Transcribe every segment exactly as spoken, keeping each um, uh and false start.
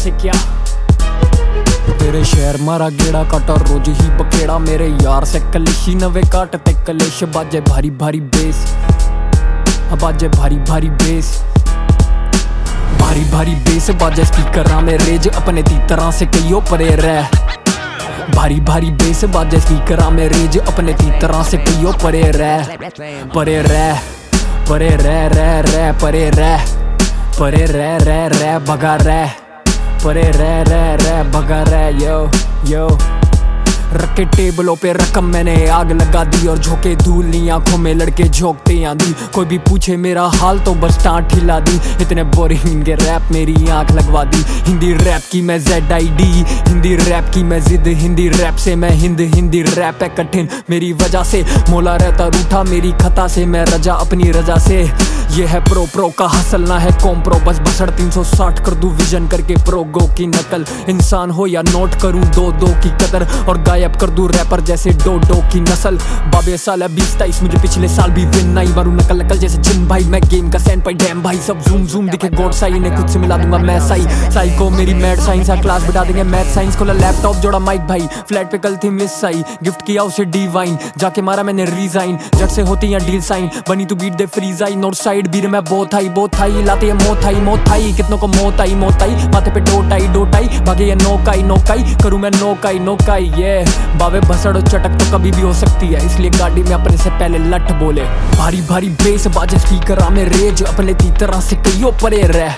से क्या। तेरे शहर मारा गेड़ा काटा रोज ही बकेड़ा, मेरे यार से कलेशी नवे काटते कलेश। बाजे भारी भारी बेस, बाजे भारी भारी बेस, भारी भारी बेस बाजे स्पीकर में रेज अपने ती तरह से कईयो परे रह। भारी भारी बेस बाजे स्पीकर में रेज अपने ती तरह से कईयो परे रह। परे रह परे रह रह रह परे रह, परे रह रह रह भगा रह, परे रह रह रह भगा रह। यो यो रखे टेबलों पे रकम मैंने आग लगा दी, और झोंके धूल नी आंखों में लड़के झोंकते आंधी। कोई भी पूछे मेरा हाल तो बस टाँट हिला दी, इतने बोरिंग के रैप मेरी आंख लगवा दी। हिंदी रैप की मैं Z I D, Hindi rap की मैं जिद, हिंदी रैप से मैं हिंद, हिंदी रैप है कठिन मेरी वजह से। मोला रहता रूठा मेरी खता से, मैं रजा अपनी रजा से। ये है प्रो प्रो का हसल ना है कॉम्प्रो, बस बसड़ तीन सौ साठ कर दूं विजन करके प्रोगो की नकल। इंसान हो या नोट करूं दो दो की कदर, और गायब कर दूं रैपर जैसे डो डो की नस्ल। बाबे साल बीस तेईस मुझे पिछले साल भी विन नहीं मारू नकल नकल जैसे चिन भाई। मैं गेम का सैंड पाई डैम भाई, सब जूम जूम दिखे गॉड साई, इन्हें खुद से मिला दूंगा मैं साई। साई को मेरी मैड साइंस है क्लास बिठा देंगे मैथ साइंस। खोला लैपटॉप जोड़ा माइक भाई, फ्लैट पे कल थी मिस आई, गिफ्ट किया उसे डिवाइन, जाके मारा मैंने रिजाइन। जट से होती है डील साइन, बनी तू बीट दे फ्रीज आई। नॉर्थ साइड बीर में बहुत आई बहुत आई, लाते ये मौत आई मौत आई, कितनों को मौत आई मौत आई। माथे पे डोटाई डोटाई भागे ये नौकाई नौकाई, करूं मैं नौकाई नौकाई। ये बावे भसड़ चटक तो कभी भी हो सकती है, इसलिए गाड़ी में अपने से पहले लट बोले। भारी भारी बेस बाजे स्पीकर में रेज अपने ती तरह से कईयो परे रह।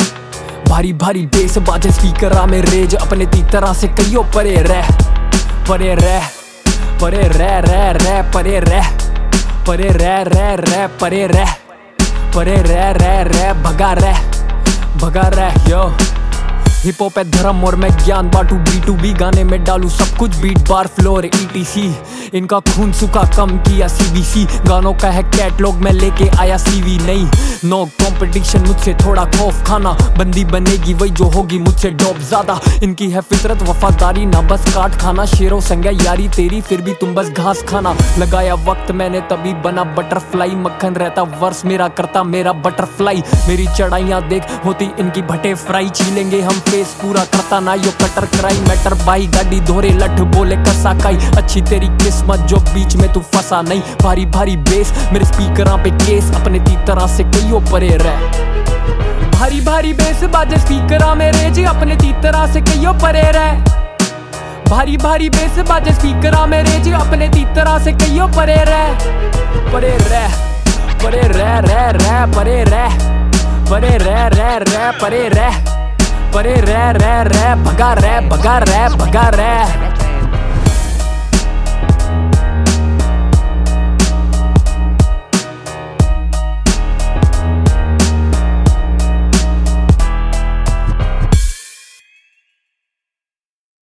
भारी भारी बेस बाजे स्पीकर में रेज अपने ती तरह से कईयो परे रह। परे रह परे रह रह रह परे रह, परे रह रह रह परे रह, परे रह रह रह भगा रह भगा रह। यो हिप हॉप है धर्म और मैं ज्ञान बांटू, बी टू बी गाने में डालू सब कुछ beat bar floor E T C. इनका खून सूखा कम किया सी बी सी, गानों का है कैटलॉग मैं लेके आया सी वी नहीं। नो कंपटीशन मुझसे थोड़ा खौफ खाना, बंदी बनेगी वही जो होगी मुझसे डॉप ज्यादा। इनकी है फितरत वफादारी ना बस काट खाना, शेरों संग यारी तेरी फिर भी तुम बस घास खाना। लगाया वक्त मैंने तभी बना बटरफ्लाई, मक्खन रहता वर्स मेरा करता मेरा बटरफ्लाई। मेरी चढ़ाइयाँ देख होती इनकी भटे फ्राई, छीलेंगे हम फेस पूरा करता ना यो कटर कराई। मैटर बाई गाड़ी धोरे लठ बोले कसा काई, अच्छी तेरी किस्मत जो बीच में तू फंसा नहीं। भारी भारी बेस मेरे स्पीकरां पे केस अपने ती तरह से कईयो परे रह। भारी भारी बेस बाजे स्पीकरां में रेज अपने ती तरह से कईयो परे रह। भारी भारी बेस बाजे स्पीकरां में रेज अपने ती तरह से कईयो परे रह। परे रह परे रह रह रह परे रह, परे रह रह रह परे रह, परे रह रह रह भगा रह भगा रह भगा रह।